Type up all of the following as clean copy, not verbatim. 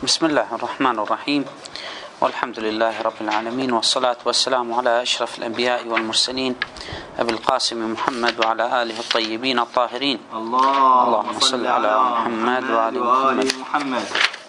بسم الله الرحمن الرحيم، والحمد لله رب العالمين، والصلاة والسلام على أشرف الأنبياء والمرسلين أبي القاسم محمد وعلى آله الطيبين الطاهرين. اللهم صل على محمد وآل محمد.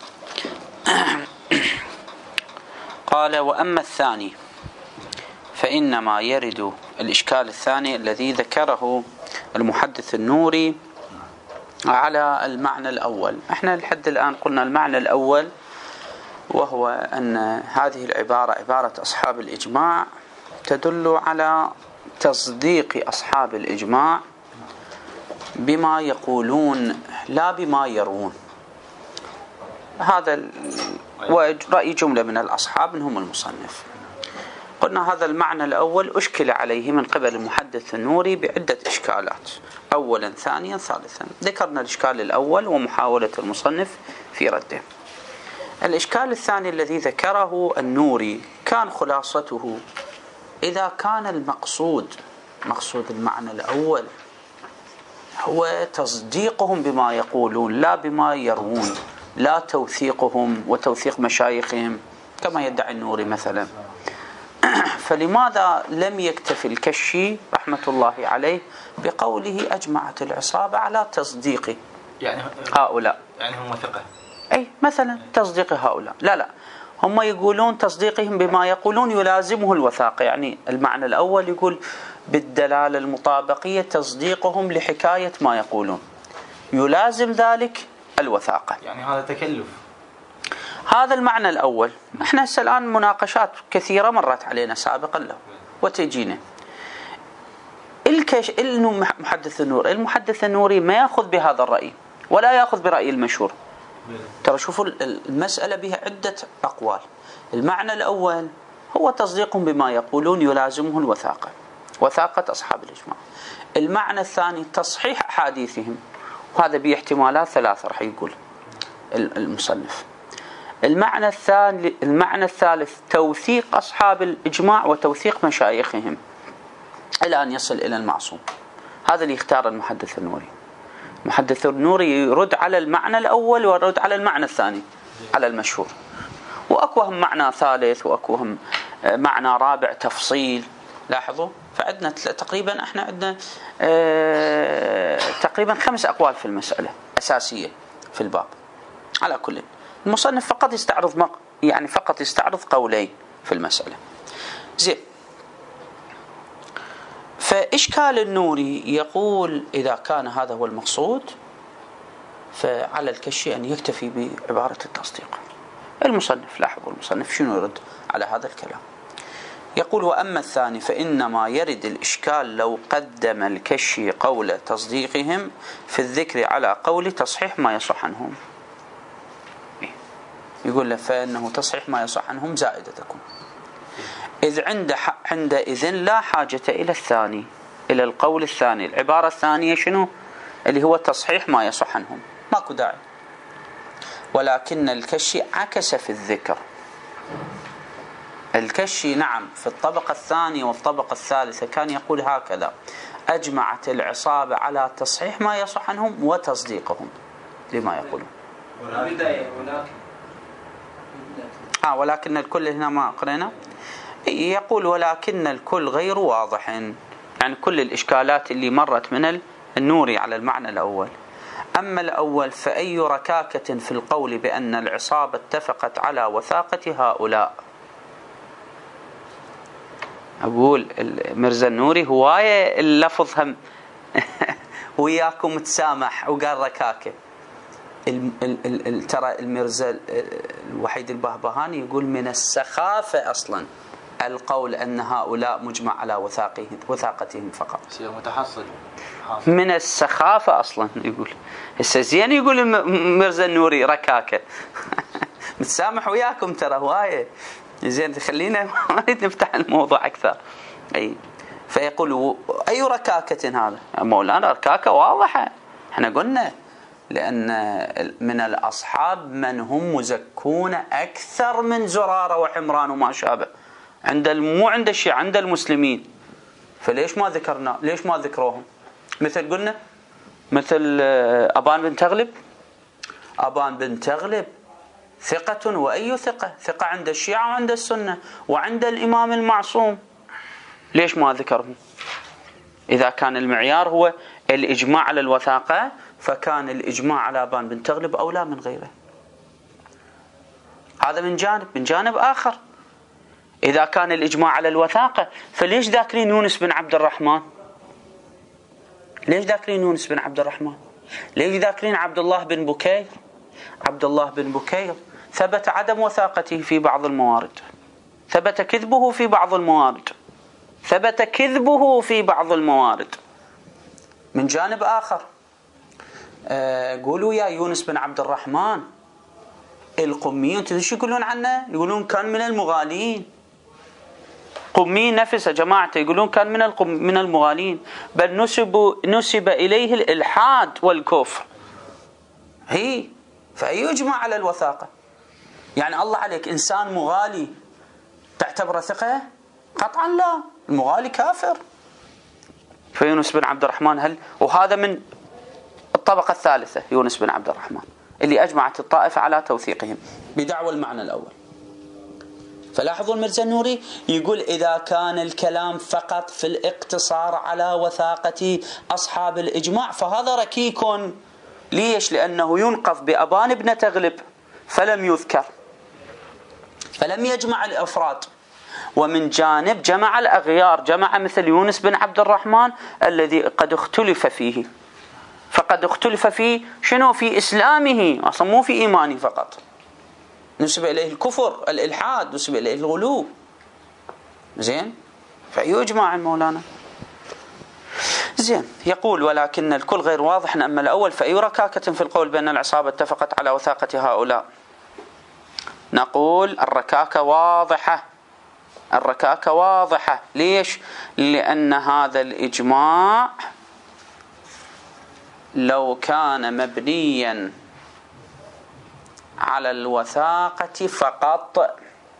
قال: وأما الثاني فإنما يرد الإشكال الثاني الذي ذكره المحدث النوري على المعنى الأول. احنا لحد الآن قلنا المعنى الأول، وهو أن هذه العبارة عبارة أصحاب الإجماع تدل على تصديق أصحاب الإجماع بما يقولون لا بما يروون. هذا رأي جملة من الأصحاب منهم المصنف. قلنا هذا المعنى الأول أشكل عليه من قبل المحدث النوري بعدة إشكالات، أولا ثانيا ثالثا. ذكرنا الإشكال الأول ومحاولة المصنف في رده. الإشكال الثاني الذي ذكره النوري كان خلاصته: إذا كان مقصود المعنى الأول هو تصديقهم بما يقولون لا بما يروون، لا توثيقهم وتوثيق مشايخهم كما يدعي النوري مثلا، فلماذا لم يكتفي الكشي رحمة الله عليه بقوله أجمعت العصابة على تصديق هؤلاء؟ يعني هم ثقة. أي مثلا تصديق هؤلاء. لا، هم يقولون تصديقهم بما يقولون يلازمه الوثاقة. يعني المعنى الأول يقول بالدلالة المطابقية تصديقهم لحكاية ما يقولون يلازم ذلك الوثاقة. يعني هذا تكلف. هذا المعنى الأول. احنا هسه الآن مناقشات كثيرة مرت علينا سابقا له وتجينا. المحدث النوري ما يأخذ بهذا الرأي ولا يأخذ برأي المشهور. ترى شوفوا المسألة بها عدة أقوال. المعنى الأول هو تصديقهم بما يقولون يلازمه الوثاقة، وثاقة أصحاب الإجماع. المعنى الثاني تصحيح أحاديثهم، وهذا باحتمالات ثلاثة راح يقول المصنف. المعنى الثالث توثيق أصحاب الإجماع وتوثيق مشايخهم إلى أن يصل إلى المعصوم. هذا اللي يختار المحدث النوري. المحدث النوري يرد على المعنى الأول ويرد على المعنى الثاني على المشهور، وأكوهم معنى ثالث وأكوهم معنى رابع تفصيل. لاحظوا، فعندنا تقريبا احنا عندنا تقريبا 5 أقوال في المسألة أساسية في الباب. على كل المصنف فقط يستعرض قولين في المسألة. زين. فإشكال النوري يقول إذا كان هذا هو المقصود فعلى الكشي أن يكتفي بعبارة التصديق. المصنف، لاحظوا المصنف شنو يرد على هذا الكلام. يقول: وأما الثاني فإنما يرد الإشكال لو قدم الكشي قول تصديقهم في الذكر على قول تصحيح ما يصح عنهم. يقول له فإنه تصحيح ما يصح عنهم زائدة تكون، إذ عندئذ لا حاجة إلى الثاني، إلى القول الثاني. العبارة الثانية شنو؟ اللي هو تصحيح ما يصح عنهم، ماكو داعي. ولكن الكشي عكس في الذكر. الكشي نعم في الطبقة الثانية والطبقة الثالثة كان يقول هكذا: أجمعت العصابة على تصحيح ما يصح عنهم وتصديقهم لما يقولون. ولكن الكل هنا ما قرينا. يقول: ولكن الكل غير واضح. يعني كل الإشكالات اللي مرت من النوري على المعنى الأول. أما الأول فأي ركاكة في القول بأن العصابة اتفقت على وثاقة هؤلاء. أقول مرزا النوري هواية اللفظ هم وياكم تسامح وقال ركاكة. ترى المرزا الوحيد البهبهاني يقول من السخافة أصلا القول أن هؤلاء مجمع على وثاقتهم فقط. متحصل من السخافة أصلا يقول. هسه زين يقول مرزا النوري ركاكة متسامح وياكم ترى هواية. زين خلينا ما نريد نفتح الموضوع أكثر. أي فيقول: أي ركاكة هذا مولانا؟ ركاكة واضحة. احنا قلنا لأن من الأصحاب من هم مزكون أكثر من زرارة وحمران وما شابه، مو عند الشيعة، عند المسلمين. فليش ما ذكرنا؟ ليش ما ذكروهم؟ مثل قلنا مثل أبان بن تغلب ثقة وأي ثقة؟ ثقة عند الشيعة وعند السنة وعند الإمام المعصوم. ليش ما ذكره؟ إذا كان المعيار هو الإجماع على الوثاقة فكان الإجماع على أبان بن تغلب أولى من غيره. هذا من جانب. من جانب آخر، إذا كان الإجماع على الوثاقة فليش ذاكرين يونس بن عبد الرحمن؟ ليش ذاكرين يونس بن عبد الرحمن؟ ليش ذاكرين عبد الله بن بكير؟ عبد الله بن بكير ثبت عدم وثاقته في بعض الموارد، ثبت كذبه في بعض الموارد، ثبت كذبه في بعض الموارد. من جانب آخر، قولوا يا يونس بن عبد الرحمن القميين تدري شو يقولون عنه؟ يقولون كان من المغالين. قمي نفسه جماعته يقولون كان من المغالين، بل نسب إليه الإلحاد والكفر. فأي يجمع على الوثاقة؟ يعني الله عليك إنسان مغالي تعتبره ثقة؟ قطعا لا، المغالي كافر. فيونس بن عبد الرحمن وهذا من الطبقة الثالثة، يونس بن عبد الرحمن اللي أجمعت الطائفة على توثيقهم بدعوى المعنى الأول. فلاحظوا المرزا النوري يقول إذا كان الكلام فقط في الاقتصار على وثاقة أصحاب الإجماع فهذا ركيك. ليش؟ لأنه ينقض بأبان بن تغلب فلم يذكر، فلم يجمع الأفراد. ومن جانب جمع الأغيار، جمع مثل يونس بن عبد الرحمن الذي قد اختلف فيه. فقد اختلف فيه شنو؟ في إسلامه، أصلا مو في إيمانه فقط. نسب إليه الكفر، الإلحاد، نسب إليه الغلو. زين، فيجمع مولانا. زين، يقول ولكن الكل غير واضح. أما الأول فأي ركاكة في القول بأن العصابة اتفقت على وثاقة هؤلاء؟ نقول الركاكة واضحة، الركاكة واضحة. ليش؟ لأن هذا الإجماع لو كان مبنيا على الوثاقة فقط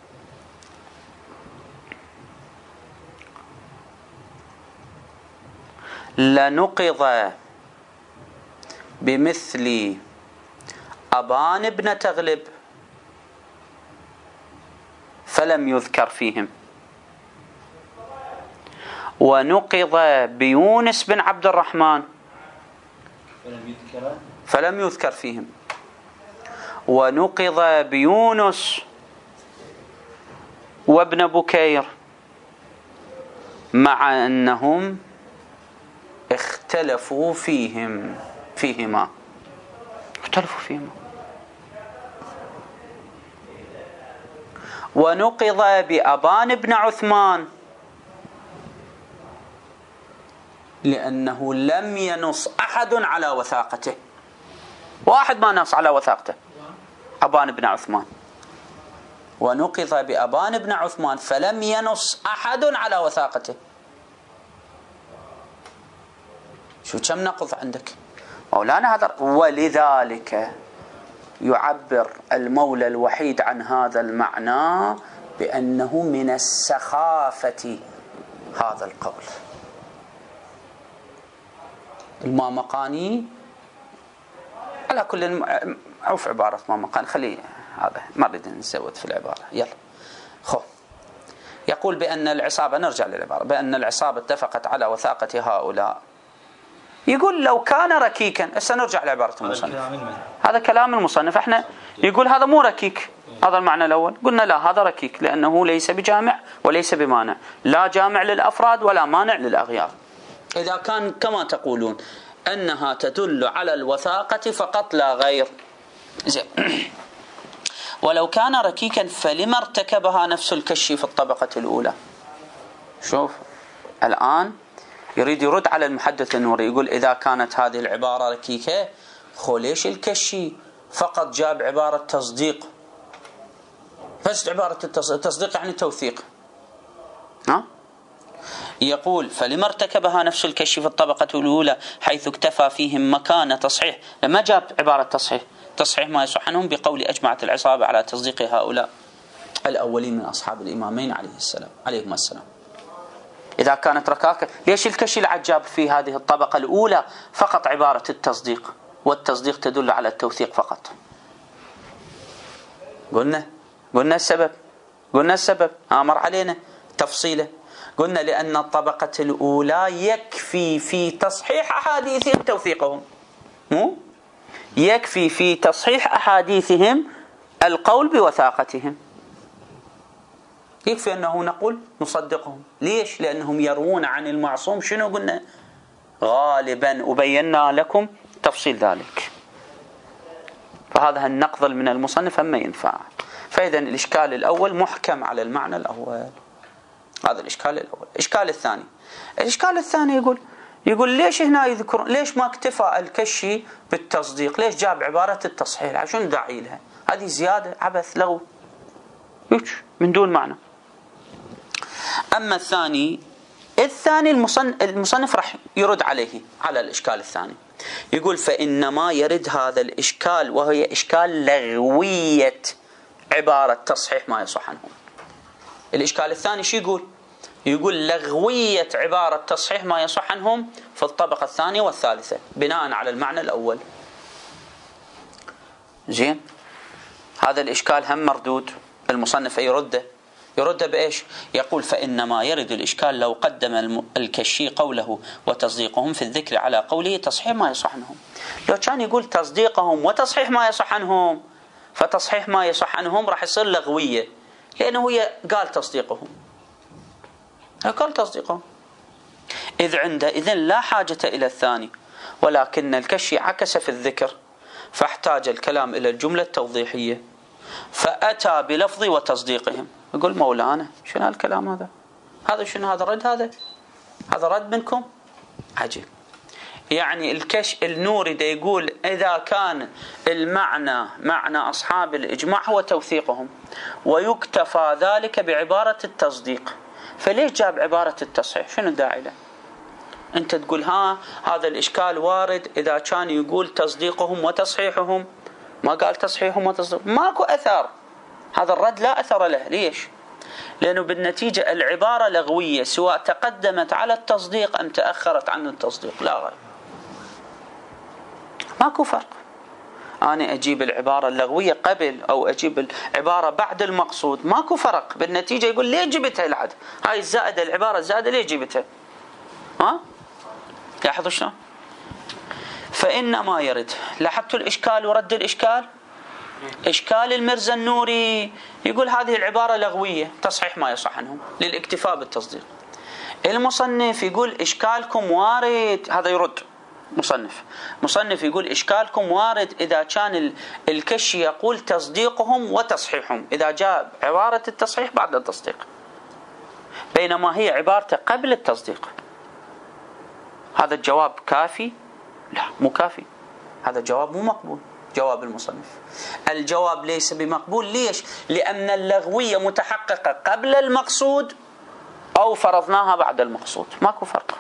لنقض بمثل أبان بن تغلب فلم يذكر فيهم، ونقض بيونس بن عبد الرحمن فلم يذكر فيهم، ونقض بيونس وابن بكير مع أنهم اختلفوا فيهما اختلفوا فيهما. ونقض بأبان بن عثمان لأنه لم ينص أحد على وثاقته. واحد ما نص على وثاقته، أبان بن عثمان. ونقض بأبان بن عثمان فلم ينص أحد على وثاقته. شو كم نقض عندك مولانا هذا؟ ولذلك يعبر المولى الوحيد عن هذا المعنى بأنه من السخافة هذا القول. المامقاني على كل عوف عبارة مامقاني، خليه هذا ما نريد نزود في العبارة. يلا يقول بأن العصابة، نرجع للعبارة، بأن العصابة اتفقت على وثاقة هؤلاء. يقول لو كان ركيكا، سنرجع لعبارة المصنف. هذا كلام المصنف. احنا يقول هذا مو ركيك، هذا المعنى الأول. قلنا لا، هذا ركيك لأنه ليس بجامع وليس بمانع، لا جامع للأفراد ولا مانع للأغيار. إذا كان كما تقولون أنها تدل على الوثاقة فقط لا غير. ولو كان ركيكا فلما ارتكبها نفس الكشي في الطبقة الأولى؟ شوف الآن يريد يرد على المحدث النوري، يقول إذا كانت هذه العبارة ركيكة ليش الكشي فقط جاب عبارة تصديق؟ بس عبارة التصديق يعني توثيق. يقول فلما ارتكبها نفس الكشي في الطبقة الأولى حيث اكتفى فيهم مكان تصحيح. لما جاب عبارة تصحيح ما يصح عنهم بقول أجمعت العصابة على تصديق هؤلاء الأولين من أصحاب الإمامين عليهما السلام. إذا كانت ركاكة ليش الكشي العجاب في هذه الطبقة الأولى فقط عبارة التصديق، والتصديق تدل على التوثيق فقط. قلنا السبب مر علينا تفصيله. قلنا لأن الطبقة الأولى يكفي في تصحيح أحاديثهم توثيقهم، يكفي في تصحيح أحاديثهم القول بوثاقتهم، يكفي أنه نقول نصدقهم. ليش؟ لأنهم يروون عن المعصوم شنو قلنا؟ غالبا، وبينا لكم تفصيل ذلك. فهذا النقض من المصنف ما ينفع. فإذا الإشكال الأول محكم على المعنى الأول، هذا الإشكال الأول. الإشكال الثاني يقول ليش هنا يذكر، ليش ما اكتفى الكشي بالتصديق؟ ليش جاب عبارة التصحيح؟ عشان داعي لها؟ هذه زيادة، عبث، لغو، من دون معنى. أما الثاني المصنف راح يرد عليه على الإشكال الثاني. يقول فإنما يرد هذا الإشكال وهي إشكال لغوية عبارة تصحيح ما يصح عنهم. الإشكال الثاني شو يقول لغوية عبارة تصحيح ما يصح عنهم في الطبقة الثانية والثالثة بناء على المعنى الأول. زين، هذا الإشكال هم مردود. المصنف يرد بإيش؟ يقول فإنما يرد الإشكال لو قدم الكشي قوله وتصديقهم في الذكر على قوله تصحيح ما يصح عنهم. لو كان يقول تصديقهم وتصحيح ما يصح عنهم، فتصحيح ما يصح عنهم راح يصير لغوية، لأنه هي قال تصديقهم، إذن لا حاجة إلى الثاني. ولكن الكشي عكس في الذكر فاحتاج الكلام إلى الجملة التوضيحية فأتى بلفظ وتصديقهم. يقول مولانا شنو هالكلام هذا شنو هذا رد، هذا رد منكم عجيب. يعني النوري ده يقول إذا كان المعنى معنى أصحاب الإجماع هو توثيقهم ويكتفى ذلك بعبارة التصديق، فليش جاب عبارة التصحيح؟ شنو الداعي له؟ أنت تقول هذا الإشكال وارد إذا كان يقول تصديقهم وتصحيحهم، ما قال تصحيحهم وتصديقهم، ماكو أثر. هذا الرد لا أثر له. ليش؟ لأنه بالنتيجة العبارة لغوية سواء تقدمت على التصديق أم تأخرت عن التصديق، لا غير، ماكو فرق. أنا أجيب العبارة اللغوية قبل أو أجيب العبارة بعد المقصود، ماكو فرق. بالنتيجة يقول ليه جبتها العد هاي الزائدة، العبارة الزائدة ليه جبتها؟ لاحظوا شلون؟ فإنما يرد، لاحظتوا الإشكال ورد الإشكال. إشكال المرزا النوري يقول هذه العبارة لغوية تصحيح ما يصح عنهم للاكتفاء بالتصديق. المصنف يقول إشكالكم وارد، هذا يرد مصنف يقول إشكالكم وارد إذا كان الكشي يقول تصديقهم وتصحيحهم، إذا جاء عبارة التصحيح بعد التصديق، بينما هي عبارته قبل التصديق. هذا الجواب كافي؟ لا، مو كافي. هذا الجواب مو مقبول. جواب المصنف الجواب ليس بمقبول. ليش؟ لأن اللغوية متحققة قبل المقصود أو فرضناها بعد المقصود، ماكو فرق.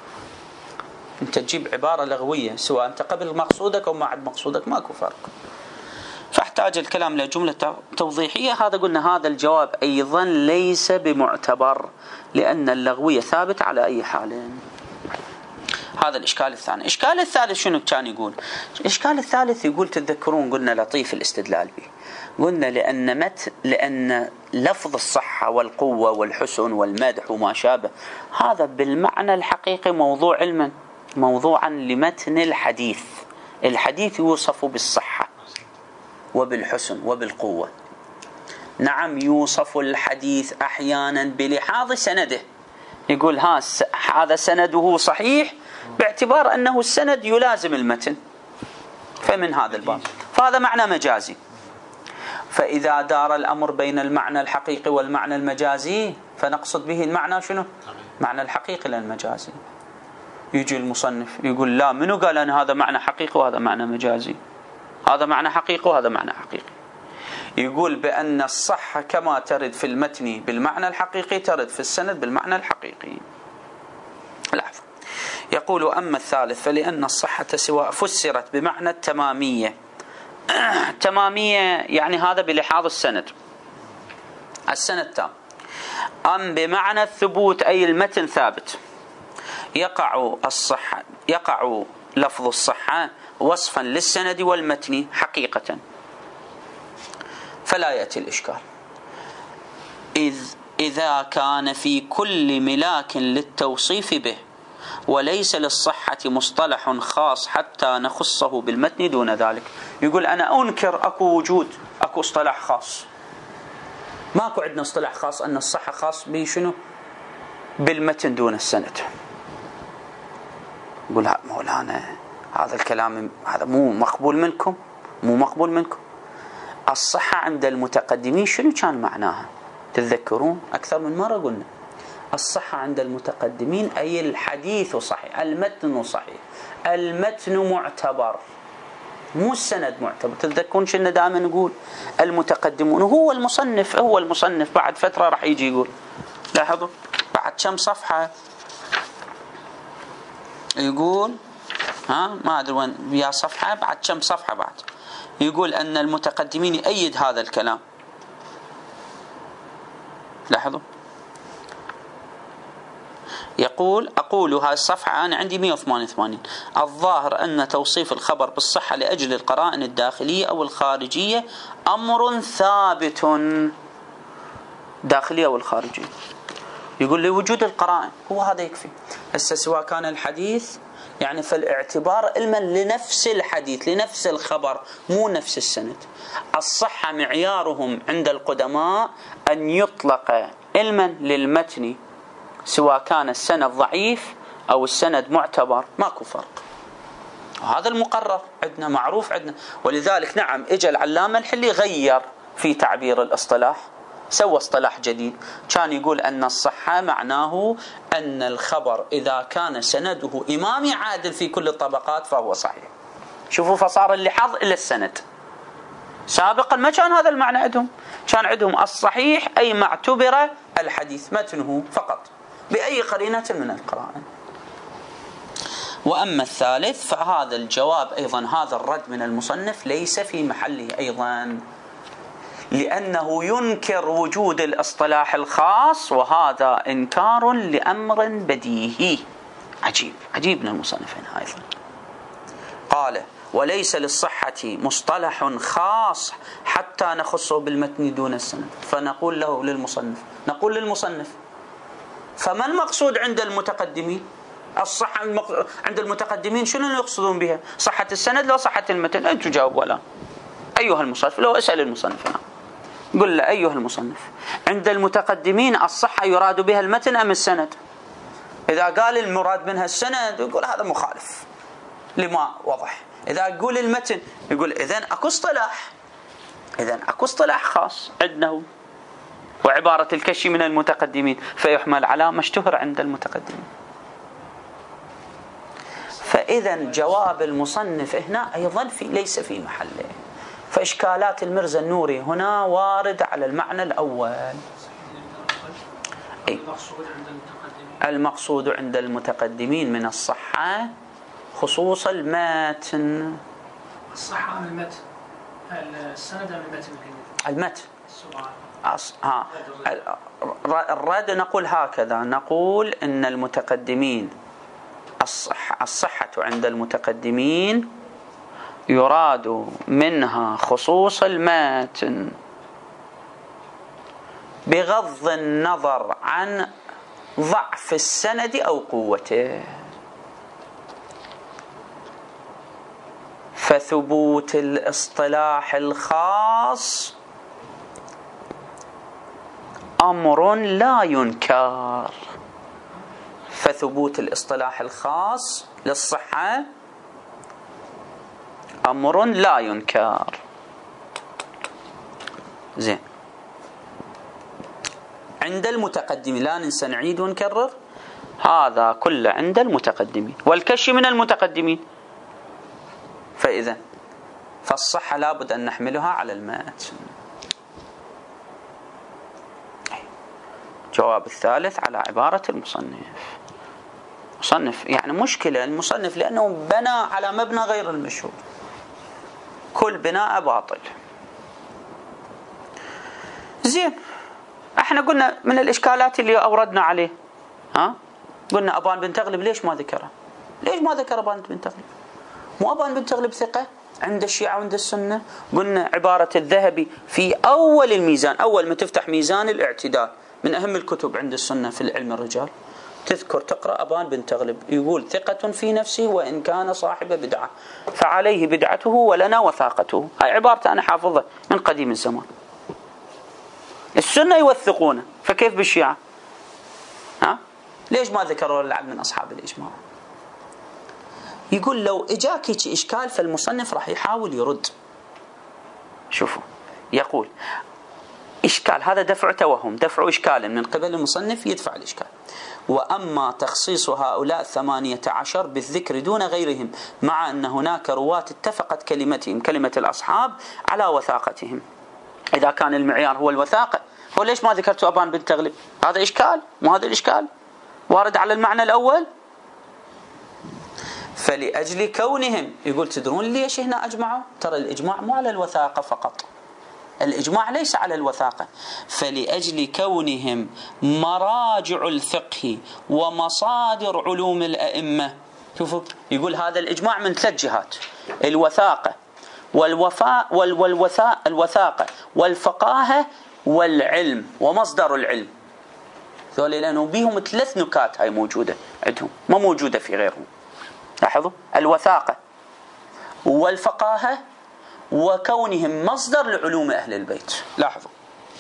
أنت تجيب عبارة لغوية سواء أنت قبل مقصودك أو بعد مقصودك، ماكو فرق. فاحتاج الكلام لجملة توضيحية. هذا قلنا هذا الجواب أيضا ليس بمعتبر لأن اللغوية ثابت على أي حال. هذا الإشكال الثاني. الإشكال الثالث شنو كان يقول؟ الإشكال الثالث يقول تتذكرون قلنا لطيف الاستدلال به، قلنا لأن لفظ الصحة والقوة والحسن والمدح وما شابه هذا بالمعنى الحقيقي موضوع علما، موضوعا لمتن الحديث. الحديث يوصف بالصحة وبالحسن وبالقوة. نعم، يوصف الحديث أحيانا بلحاظ سنده، يقول هذا سنده صحيح باعتبار أنه السند يلازم المتن، فمن هذا الباب فهذا معنى مجازي. فإذا دار الأمر بين المعنى الحقيقي والمعنى المجازي فنقصد به المعنى شنو؟ معنى الحقيقي للمجازي. يجي المصنف يقول لا، منو قال أن هذا معنى حقيقي وهذا معنى مجازي؟ هذا معنى حقيقي وهذا معنى حقيقي. يقول بأن الصحة كما ترد في المتن بالمعنى الحقيقي ترد في السند بالمعنى الحقيقي. لاحظ، يقول أما الثالث فلأن الصحة سواء فسرت بمعنى التمامية، تمامية يعني هذا بلحاظ السند تام، أم بمعنى الثبوت أي المتن ثابت، يقع لفظ الصحة وصفا للسند والمتن حقيقة، فلا يأتي الإشكال. إذا كان في كل ملاك للتوصيف به وليس للصحة مصطلح خاص حتى نخصه بالمتن دون ذلك. يقول أنا أنكر أكو اصطلاح خاص. ماكو عندنا اصطلاح خاص أن الصحة خاص بشنو؟ بالمتن دون السند. يقول لا مولانا هذا الكلام هذا مو مقبول منكم. الصحة عند المتقدمين شنو كان معناها؟ تتذكرون أكثر من مرة قلنا الصحة عند المتقدمين أي الحديث صحيح، المتن صحيح، المتن معتبر مو السند معتبر. تتذكرون شنو دائما نقول المتقدمون هو المصنف بعد فترة راح يجي يقول لاحظوا بعد كم صفحة يقول ما أدري وين يا صفحة بعد كم صفحة بعد يقول أن المتقدمين يأيد هذا الكلام. لاحظوا أقول هذه الصفحة أنا عندي 188. الظاهر أن توصيف الخبر بالصحة لأجل القرائن الداخلية أو الخارجية أمر ثابت. داخلية أو الخارجية يقول لوجود القرائن هو هذا يكفي. هسه سواء كان الحديث يعني فالاعتبار علما لنفس الحديث لنفس الخبر مو نفس السند. الصحة معيارهم عند القدماء أن يطلق علما للمتن سواء كان السند ضعيف أو السند معتبر ماكو فرق. وهذا المقرر عندنا معروف عندنا. ولذلك نعم اجى العلامة الحلي غير في تعبير الاصطلاح سوى اصطلاح جديد كان يقول أن الصحة معناه أن الخبر إذا كان سنده إمامي عادل في كل الطبقات فهو صحيح. شوفوا فصار اللحاظ إلى السند. سابقا ما كان هذا المعنى عندهم. كان عندهم الصحيح أي ما اعتبر الحديث متنه فقط بأي قرينة من القرائن. وأما الثالث فهذا الجواب أيضا هذا الرد من المصنف ليس في محله أيضا لأنه ينكر وجود الاصطلاح الخاص وهذا إنكار لأمر بديهي. عجيب من المصنف هنا أيضا. قال وليس للصحة مصطلح خاص حتى نخصه بالمتن دون السند. فنقول له للمصنف فما المقصود عند المتقدمين؟ الصحة عند المتقدمين شنو يقصدون بها؟ صحة السند لو صحة المتن؟ أنتم جاوبوا الآن أيها المصنف. لو أسأل المصنف هنا قل له أيها المصنف عند المتقدمين الصحة يراد بها المتن أم السند؟ إذا قال المراد منها السند يقول هذا مخالف لما وضح. إذا قول المتن يقول إذن أكو اصطلاح خاص عندنا وعبارة الكشي من المتقدمين فيحمل على ما اشتهر عند المتقدمين. فإذا جواب المصنف هنا أيضا ليس في محله. فإشكالات المرزا النوري هنا وارد على المعنى الأول. المقصود عند المتقدمين من الصحة خصوص المتن. الصحة أم المتن؟ السند أم المتن؟ المتن. الرد نقول هكذا نقول إن المتقدمين الصحة عند المتقدمين يراد منها خصوص المتن بغض النظر عن ضعف السند أو قوته. فثبوت الاصطلاح الخاص أمر لا ينكر. فثبوت الاصطلاح الخاص للصحة أمر لا ينكر. زين عند المتقدمين لا ننسى نعيد ونكرر هذا كله عند المتقدمين والكشي من المتقدمين. فإذا فالصحة لابد أن نحملها على المتن. جواب الثالث على عبارة المصنف يعني مشكلة المصنف لأنه بنى على مبنى غير المشهور. كل بناء باطل. زين احنا قلنا من الإشكالات اللي أوردنا عليه قلنا أبان بن تغلب ليش ما ذكره؟ ليش ما ذكر أبان بن تغلب؟ مو أبان بن تغلب ثقة عند الشيعة وعند السنة. قلنا عبارة الذهبي في أول الميزان، أول ما تفتح ميزان الاعتدال من أهم الكتب عند السنة في العلم الرجال، تذكر تقرأ أبان بن تغلب يقول ثقة في نفسه وإن كان صاحب بدعة فعليه بدعته ولنا وثاقته. هاي عبارة أنا حافظها من قديم الزمان. السنة يوثقونه، فكيف بالشيعة؟ ليش ما ذكروا اللعب من أصحاب الإجماع؟ يقول لو إجاك إشكال فالمصنف راح يحاول يرد. شوفوا يقول إشكال، هذا دفع توهم، دفع إشكال من قبل المصنف يدفع الإشكال. وأما تخصيص هؤلاء 18 بالذكر دون غيرهم مع أن هناك رواة اتفقت كلمتهم كلمة الأصحاب على وثاقتهم، إذا كان المعيار هو الوثاقة، هو ليش ما ذكرتوا أبان بن تغلب؟ هذا إشكال، مو هذا الإشكال وارد على المعنى الأول. فلأجل كونهم، يقول تدرون ليش هنا أجمعوا؟ ترى الإجماع مو على الوثاقة فقط، الإجماع ليس على الوثاقة. فلأجل كونهم مراجع الفقه ومصادر علوم الأئمة. شوفوا يقول هذا الإجماع من 3 جهات: الوثاقة الوثاقة والفقاهة والعلم ومصدر العلم. ذول لأنه بيهم 3 نكات هاي موجودة عندهم ما موجودة في غيرهم. لاحظوا الوثاقة والفقاهة وكونهم مصدر لعلوم أهل البيت. لاحظوا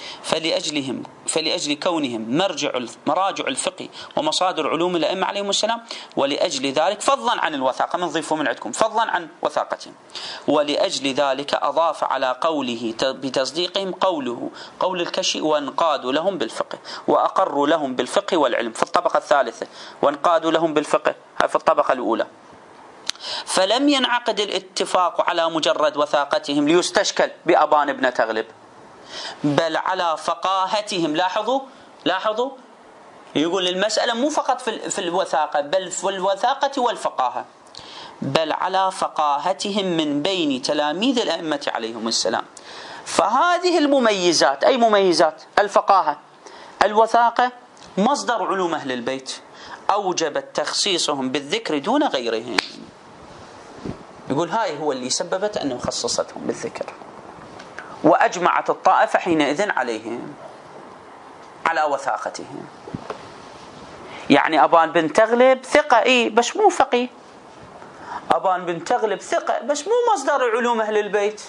فلأجل كونهم مراجع الفقه ومصادر علوم الأئمة عليهم السلام، ولأجل ذلك فضلا عن الوثاقة، من ضيفوا من عندكم فضلا عن وثاقتهم، ولأجل ذلك أضاف على قوله بتصديقهم قول الكشي وانقادوا لهم بالفقه وأقروا لهم بالفقه والعلم في الطبقة الثالثة، وانقادوا لهم بالفقه في الطبقة الأولى. فلم ينعقد الاتفاق على مجرد وثاقتهم ليستشكل بأبان بن تغلب، بل على فقاهتهم. لاحظوا يقول المسألة مو فقط في الوثاقة بل في الوثاقة والفقاهة، بل على فقاهتهم من بين تلاميذ الأئمة عليهم السلام. فهذه المميزات، أي مميزات؟ الفقاهة الوثاقة مصدر علوم أهل البيت، أوجبت تخصيصهم بالذكر دون غيرهم. يقول هاي هو اللي سببت أنه خصصتهم بالذكر، وأجمعت الطائفة حينئذ عليهم على وثاقتهم. يعني أبان بن تغلب ثقة بس مو فقيه، أبان بن تغلب ثقة بس مو مصدر علوم أهل البيت.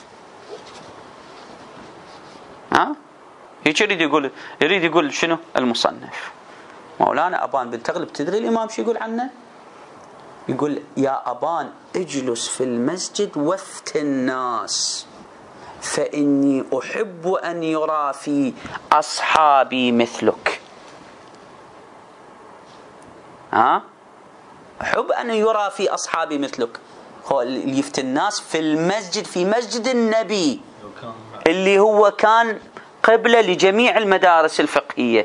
هيك يريد يقول شنو المصنف؟ مولانا أبان بن تغلب تدري الإمام شو يقول عنه؟ يقول يا أبان اجلس في المسجد وافت الناس فإني أحب أن يرى في أصحابي مثلك. أحب أن يرى في أصحابي مثلك. هو اللي يفت الناس في المسجد، في مسجد النبي اللي هو كان قبلة لجميع المدارس الفقهية،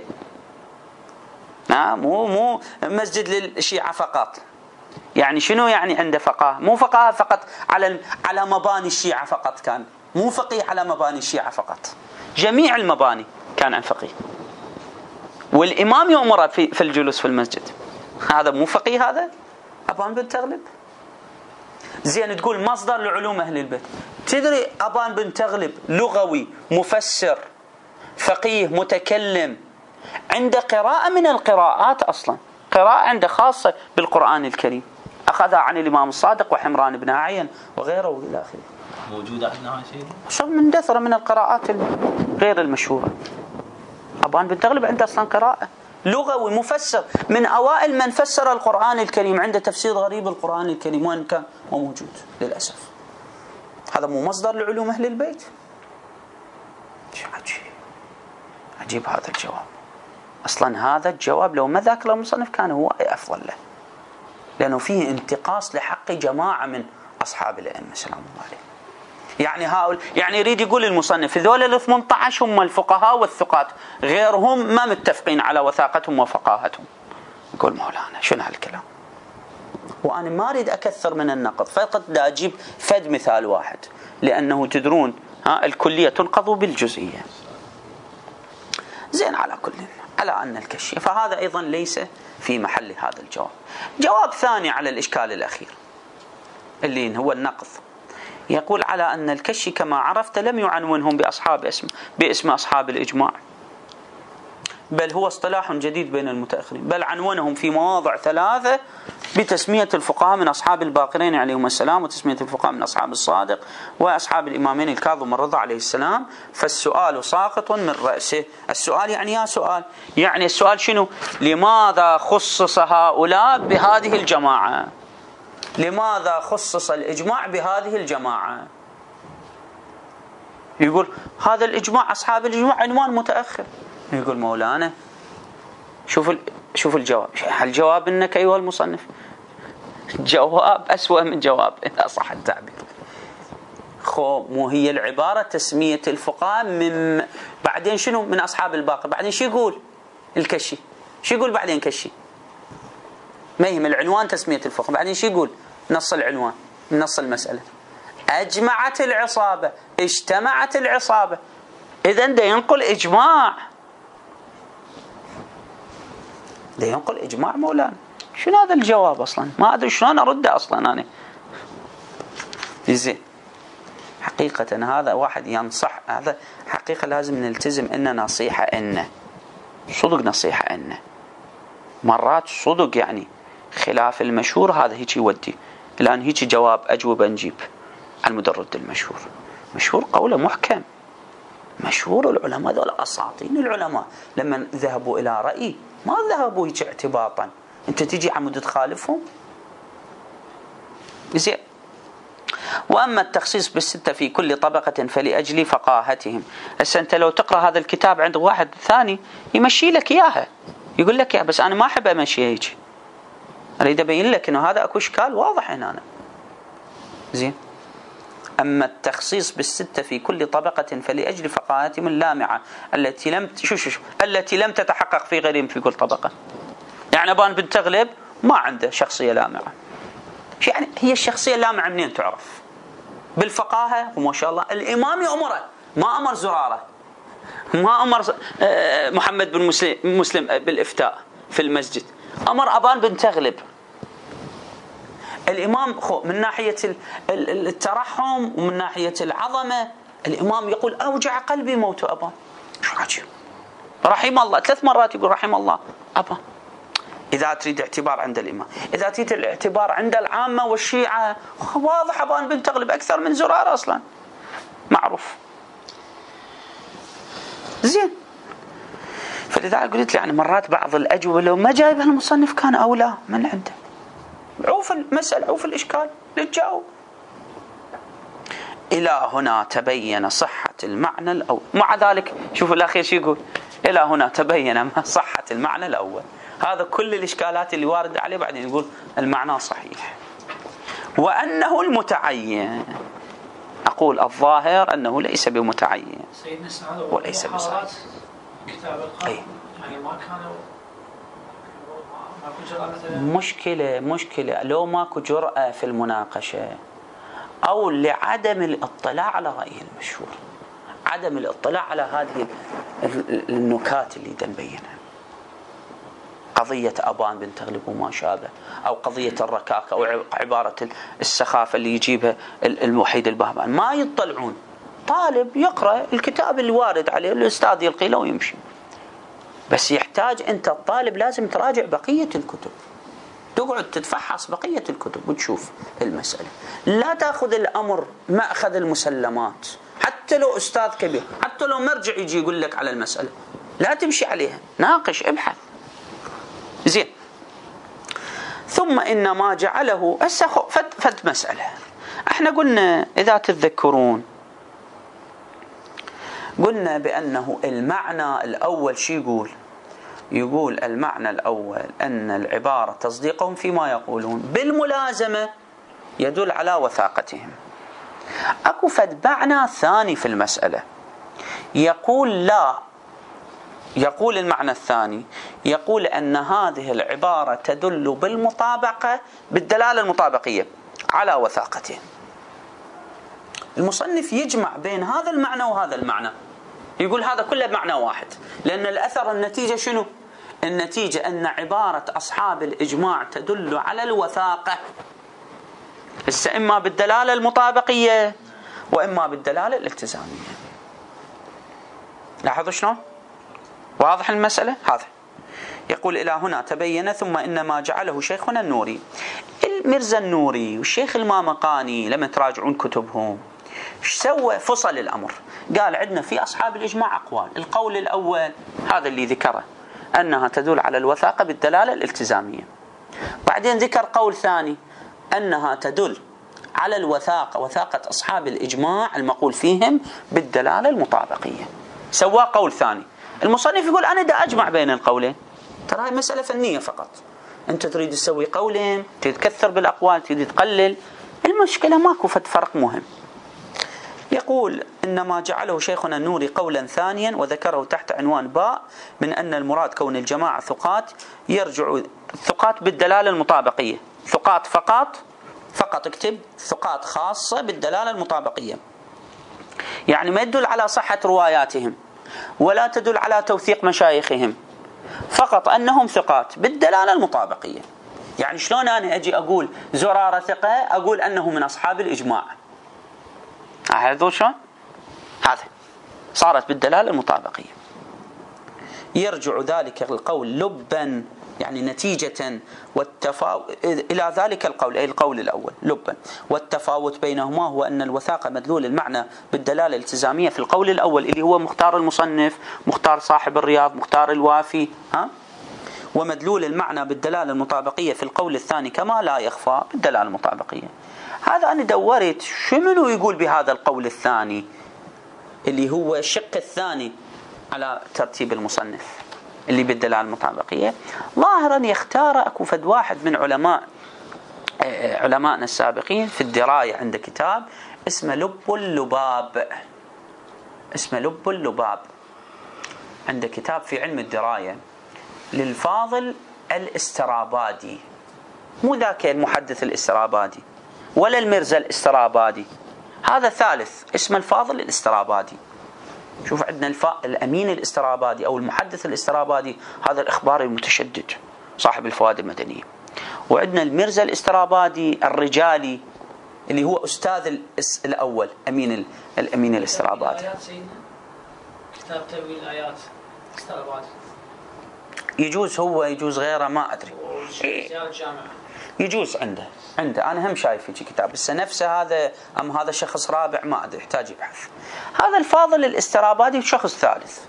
مو مسجد للشيعة فقط. يعني شنو يعني عنده فقاه؟ مو فقاه فقط على مباني الشيعة فقط، كان مو فقيه على مباني الشيعة فقط، جميع المباني كان عن فقيه، والإمام يؤمر في الجلوس في المسجد. هذا مو فقيه، هذا أبان بن تغلب. زين تقول مصدر لعلوم أهل البيت. تدري أبان بن تغلب لغوي مفسر فقيه متكلم، عنده قراءة من القراءات، أصلا قراءة عنده خاصة بالقرآن الكريم، أخذها عن الإمام الصادق وحمران بن أعين وغيره وإلى آخره. موجودة عندنا شيء شو من دثرة من القراءات غير المشهورة. أبان بن تغلب عنده أصلا قراءة، لغوي مفسر، من أوائل من فسر القرآن الكريم، عنده تفسير غريب القرآن الكريم، وين كان موجود للأسف. هذا مو مصدر لعلوم أهل البيت؟ عجيب هذا الجواب. أصلا هذا الجواب لو ما ذاكره المصنف كان هو أفضل له، لأنه فيه انتقاص لحق جماعة من أصحاب الأئمة سلام الله عليهم. يعني يريد يقول المصنف هذول ال18 هم الفقهاء والثقات، غيرهم ما متفقين على وثاقتهم وفقاهتهم. يقول مولانا شنو هالكلام؟ وأنا ما أريد أكثر من النقد، فقط دا أجيب فد مثال واحد، لأنه تدرون الكلية تنقض بالجزئية. زين، على كل على أن الكشي، فهذا أيضا ليس في محل هذا الجواب. جواب ثاني على الإشكال الأخير اللي هو النقض. يقول على أن الكشي كما عرفت لم يعنونهم باسم أصحاب الإجماع، بل هو اصطلاح جديد بين المتأخرين، بل عنونهم في مواضع 3 بتسمية الفقهاء من أصحاب الباقرين عليهم السلام، وتسمية الفقهاء من أصحاب الصادق وأصحاب الإمامين الكاظم والرضا عليه السلام. فالسؤال ساقط من رأسه. السؤال يعني يا سؤال، يعني السؤال شنو؟ لماذا خصص هؤلاء بهذه الجماعة؟ لماذا خصص الإجماع بهذه الجماعة؟ يقول هذا الإجماع أصحاب الإجماع عنوان متأخر. يقول مولانا شوف الجواب. الجواب إنك أيها المصنف جواب أسوأ من جواب إذا صح التعبير. مو هي العبارة تسمية الفقهاء من بعدين شنو؟ من أصحاب الباقر. بعدين شو يقول الكشي؟ شو يقول بعدين كشي؟ ما يهم العنوان تسمية الفقهاء. بعدين شو يقول نص العنوان نص المسألة؟ أجمعت العصابة، اجتمعت العصابة. إذن ده ينقل إجماع، ده ينقل إجماع مولانا. شنو هذا الجواب أصلا؟ ما أدري شلون أرده أصلا أنا. زين حقيقة هذا واحد ينصح، هذا حقيقة لازم نلتزم إن نصيحة إن صدق نصيحة إن مرات صدق يعني خلاف المشهور هذا هيك يودي. الآن هيك جواب أجوبة نجيب المدرد المشهور، مشهور قوله محكم، مشهور العلماء ذول أساطين العلماء لما ذهبوا إلى رأي ما ذهبوا هيك اعتباطا. أنت تجي عمود تخالفهم. زين. وأما التخصيص بالستة في كل طبقة فلأجل فقاهتهم. هسه أنت لو تقرأ هذا الكتاب عند واحد ثاني يمشي لك إياها، يقول لك يا بس أنا ما أحب أمشي هيك، أريد أبين لك إنه هذا أكو إشكال واضح هنا. زين. أما التخصيص بالستة في كل طبقة فلأجل فقاهتهم اللامعة التي لم تتحقق في غيرهم في كل طبقة. يعني أبان بن تغلب ما عنده شخصية لامعة. يعني هي الشخصية اللامعة منين تعرف؟ بالفقاهة. وما شاء الله الإمام أمره، ما أمر زرارة، ما أمر محمد بن مسلم بالإفتاء في المسجد، أمر أبان بن تغلب. الإمام من ناحية الترحم ومن ناحية العظمة الإمام يقول أوجع قلبي موت أبان. شو عجيب. رحم الله 3 مرات يقول رحم الله أبان. إذا تريد اعتبار عند الإمام، إذا تريد الاعتبار عند العامة والشيعة واضح أبان بن تغلب أكثر من زرارة أصلا معروف. زين. فلذلك قلت يعني مرات بعض الأجوبة لو ما جايبها المصنف كان أولى من عنده. عوف المسألة، عوف الإشكال للجاوب. إلى هنا تبين صحة المعنى الأول. مع ذلك شوفوا الأخير شو يقول؟ إلى هنا تبين ما صحة المعنى الأول. هذا كل الإشكالات اللي واردة عليه. بعدين يقول المعنى صحيح وأنه المتعين. أقول الظاهر أنه ليس بمتعين وليس بصحيح. كتاب القرآن يعني ما كانوا مشكلة لو ماكو جرأة في المناقشة أو لعدم الاطلاع على رأيه المشهور، عدم الاطلاع على هذه النكات اللي نبينها. قضية أبان بن تغلب وما شابه، أو قضية الركاكة، أو عبارة السخافة اللي يجيبها الوحيد البهبان، ما يطلعون. طالب يقرأ الكتاب اللي وارد عليه، الأستاذ يلقي له ويمشي. بس يحتاج أنت الطالب لازم تراجع بقية الكتب، تقعد تتفحص بقية الكتب وتشوف المسألة. لا تأخذ الأمر مأخذ المسلمات، حتى لو أستاذ كبير، حتى لو مرجع يجي يقول لك على المسألة لا تمشي عليها، ناقش ابحث. زين. ثم إن ما جعله فد مسألة. احنا قلنا إذا تتذكرون قلنا بأنه المعنى الأول شو يقول المعنى الأول أن العبارة تصديقهم فيما يقولون بالملازمة يدل على وثاقتهم. أكو فد معنى ثاني في المسألة يقول لا، يقول المعنى الثاني يقول أن هذه العبارة تدل بالمطابقة، بالدلالة المطابقية على وثاقتهم. المصنف يجمع بين هذا المعنى وهذا المعنى، يقول هذا كله بمعنى واحد، لأن الأثر النتيجة شنو؟ النتيجة أن عبارة أصحاب الإجماع تدل على الوثاقة. هسه إما بالدلالة المطابقية وإما بالدلالة الالتزامية. لاحظوا شلون؟ واضح المسألة؟ هذا يقول إلى هنا تبين ثم إن ما جعله شيخنا النوري. المرزا النوري والشيخ المامقاني لما تراجعون كتبهم ايش سوى؟ فصل الأمر، قال عندنا في أصحاب الإجماع أقوال. القول الأول هذا اللي ذكره أنها تدل على الوثاقة بالدلالة الالتزامية. بعدين ذكر قول ثاني أنها تدل على الوثاقة، وثاقة أصحاب الإجماع المقول فيهم بالدلالة المطابقية. سوى قول ثاني. المصنف يقول أنا دا أجمع بين القولين، ترى هاي مسألة فنية فقط. أنت تريد تسوي قولين، تريد تكثر بالأقوال، تريد تقلل، المشكلة ماكو فرق مهم. يقول إنما جعله شيخنا النوري قولا ثانيا وذكره تحت عنوان باء من أن المراد كون الجماعة ثقات، يرجع ثقات بالدلالة المطابقية. ثقات فقط اكتب ثقات خاصة بالدلالة المطابقية، يعني ما يدل على صحة رواياتهم ولا تدل على توثيق مشايخهم، فقط أنهم ثقات بالدلالة المطابقية. يعني شلون أنا أجي أقول زرارة ثقة، أقول أنه من أصحاب الإجماع، هذا شلون؟ هذا صارت بالدلالة المطابقية. يرجع ذلك القول لبا، يعني نتيجة إلى ذلك القول، أي القول الأول لبا، والتفاوت بينهما هو أن الوثاقة مدلول المعنى بالدلالة الالتزامية في القول الأول اللي هو مختار المصنف، مختار صاحب الرياض، مختار الوافي، ومدلول المعنى بالدلالة المطابقية في القول الثاني كما لا يخفى بالدلالة المطابقية. هذا أنا دورت شو يقول بهذا القول الثاني اللي هو الشق الثاني على ترتيب المصنف اللي بالدلالة المطابقية. ظاهرا يختار أكو فد واحد من علمائنا السابقين في الدراية، عنده كتاب اسمه لب اللباب، اسمه لب اللباب، عنده كتاب في علم الدراية للفاضل الاسترابادي، مو ذاك المحدث الاسترابادي ولا المرزا الاسترابادي، هذا ثالث اسمه الفاضل الاسترابادي. شوف عندنا الأمين الاسترابادي أو المحدث الاسترابادي، هذا الإخباري المتشدد صاحب الفوائد المدنية، وعندنا المرزا الاسترابادي الرجالي اللي هو أستاذ الأول الأمين الاسترابادي. كتاب تأويل الآيات استرابادي، يجوز هو يجوز غيره ما أدري، يجوز عنده أنا هم شايف في كتاب بس نفسه هذا أم هذا شخص رابع ما أدري، يحتاج يبحث. هذا الفاضل الاسترابادي شخص ثالث.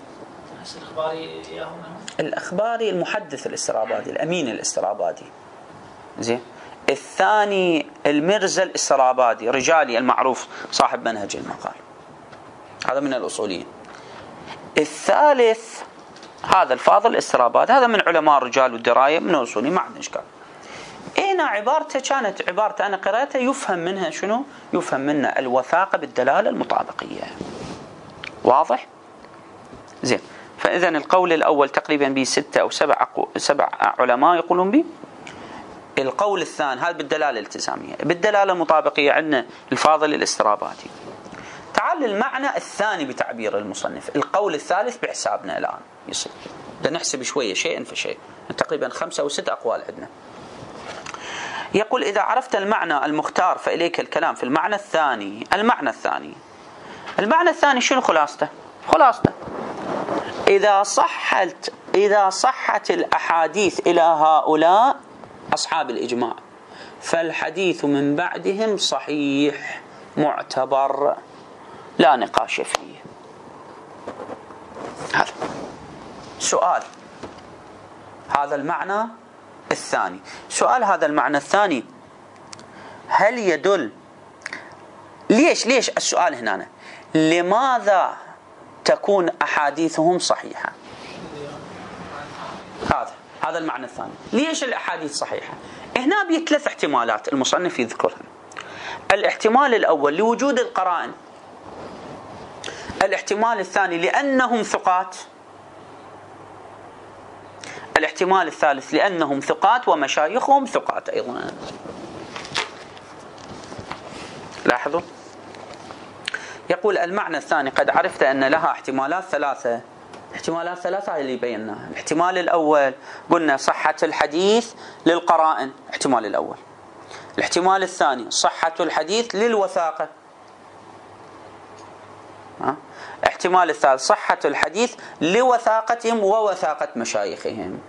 الأخباري المحدث الاسترابادي الأمين الاسترابادي، زين. الثاني المرزا الاسترابادي رجالي المعروف صاحب منهج المقال، هذا من الأصوليين. الثالث هذا الفاضل الاسترابادي، هذا من علماء الرجال والدراية من الأصوليين، ما عندنا إشكال. هنا عبارته كانت عبارته أنا قرأتها يفهم منها شنو؟ يفهم منها الوثاقة بالدلالة المطابقية. واضح؟ زين. فإذا القول الأول تقريبا به 6 أو 7 علماء يقولون به. القول الثاني هذا بالدلالة الالتزامية، بالدلالة المطابقية عندنا الفاضل الاسترابادي. تعال المعنى الثاني بتعبير المصنف، القول الثالث بحسابنا الآن يصير نحسب شوية شيئا فشيء، تقريبا 5 أو 6 أقوال عندنا. يقول إذا عرفت المعنى المختار فإليك الكلام في المعنى الثاني. المعنى الثاني شنو خلاصته؟ إذا صحت الأحاديث إلى هؤلاء أصحاب الإجماع فالحديث من بعدهم صحيح معتبر لا نقاش فيه. هذا سؤال، هذا المعنى الثاني. سؤال هذا المعنى الثاني هل يدل ليش السؤال هنا لماذا تكون أحاديثهم صحيحة؟ هذا المعنى الثاني، ليش الأحاديث صحيحة؟ هنا بيه 3 احتمالات المصنف يذكرها. الاحتمال الأول لوجود القرائن، الاحتمال الثاني لأنهم ثقات، الاحتمال الثالث لأنهم ثقات ومشايخهم ثقات أيضا. لاحظوا، يقول المعنى الثاني قد عرفت أن لها احتمالات 3. احتمالات 3 اللي بيناها. الاحتمال الأول قلنا صحة الحديث للقرائن، احتمال الأول. الاحتمال الثاني صحة الحديث للوثاقة. احتمال الثالث صحة الحديث لوثاقتهم ووثاقة مشايخهم.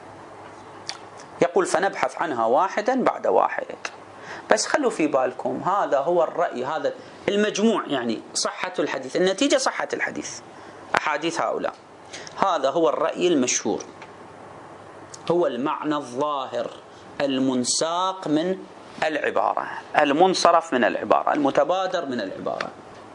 يقول فنبحث عنها واحدا بعد واحد. بس خلوا في بالكم هذا هو الرأي، هذا المجموع، يعني صحة الحديث، النتيجة صحة الحديث، أحاديث هؤلاء، هذا هو الرأي المشهور، هو المعنى الظاهر المنساق من العبارة، المنصرف من العبارة، المتبادر من العبارة.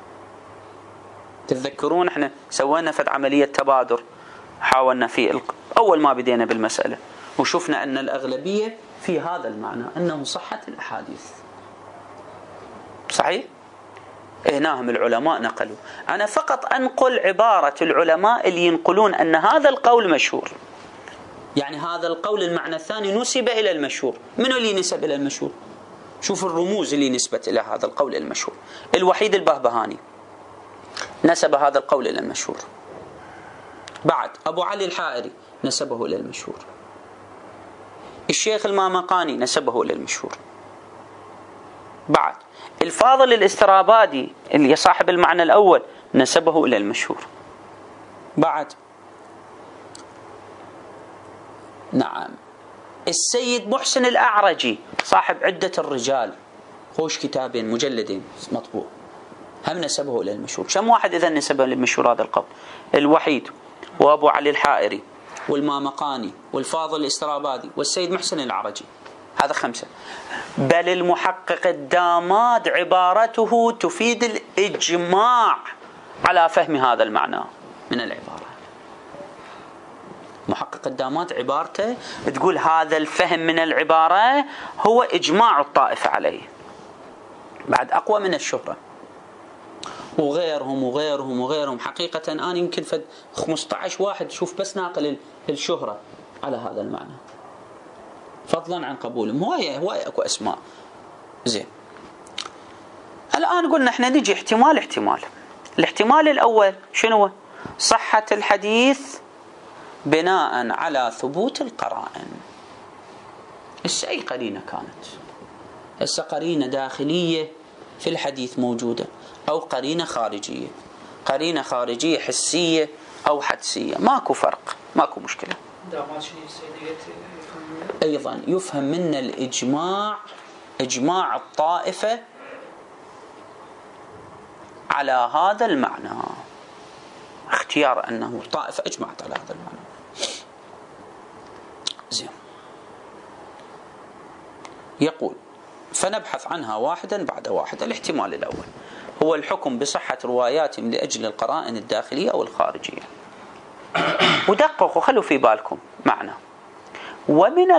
تتذكرون احنا سوينا فد عملية تبادر، حاولنا في أول ما بدينا بالمسألة، وشفنا أن الأغلبية في هذا المعنى، أنه صحة الأحاديث. صحيح؟ هناهم العلماء نقلوا، أنا فقط أنقل عبارة العلماء اللي ينقلون أن هذا القول مشهور، يعني هذا القول المعنى الثاني نسب إلى المشهور. منو اللي نسب إلى المشهور؟ شوف الرموز اللي نسبت إلى هذا القول المشهور. الوحيد البهبهاني نسب هذا القول إلى المشهور. بعد أبو علي الحائري نسبه إلى المشهور. الشيخ المامقاني نسبه إلى المشهور. بعد الفاضل الاسترابادي اللي صاحب المعنى الأول نسبه إلى المشهور. بعد نعم السيد محسن الأعرجي صاحب عدة الرجال، خوش كتابين مجلدين مطبوع، هم نسبه إلى المشهور. كم واحد إذا نسبه للمشهور هذا القول؟ الوحيد وأبو علي الحائري والمامقاني والفاضل الاسترابادي والسيد محسن الأعرجي، هذا 5. بل المحقق الداماد عبارته تفيد الإجماع على فهم هذا المعنى من العبارة. محقق الداماد عبارته تقول هذا الفهم من العبارة هو إجماع الطائفة عليه، بعد أقوى من الشهرة. وغيرهم وغيرهم وغيرهم، حقيقة أنا يمكن فد 15 واحد شوف بس ناقل الشهرة على هذا المعنى، فضلا عن قبولهم. هواية أكو أسماء. زين، الآن قلنا إحنا نجي احتمال. الاحتمال الأول شنو؟ صحة الحديث بناء على ثبوت القرائن. أي قرينة كانت، هسه قرينة داخلية في الحديث موجودة، أو قرينة خارجية، قرينة خارجية حسية أو حدسية، ماكو فرق، ماكو مشكلة. أيضا يفهم منا الإجماع، إجماع الطائفة على هذا المعنى، اختيار أنه الطائفة أجمعت على هذا المعنى. زين، يقول فنبحث عنها واحدا بعد واحد. الاحتمال الأول هو الحكم بصحة رواياتهم لأجل القرائن الداخلية أو الخارجية. ودققوا خلوا في بالكم معنى ومن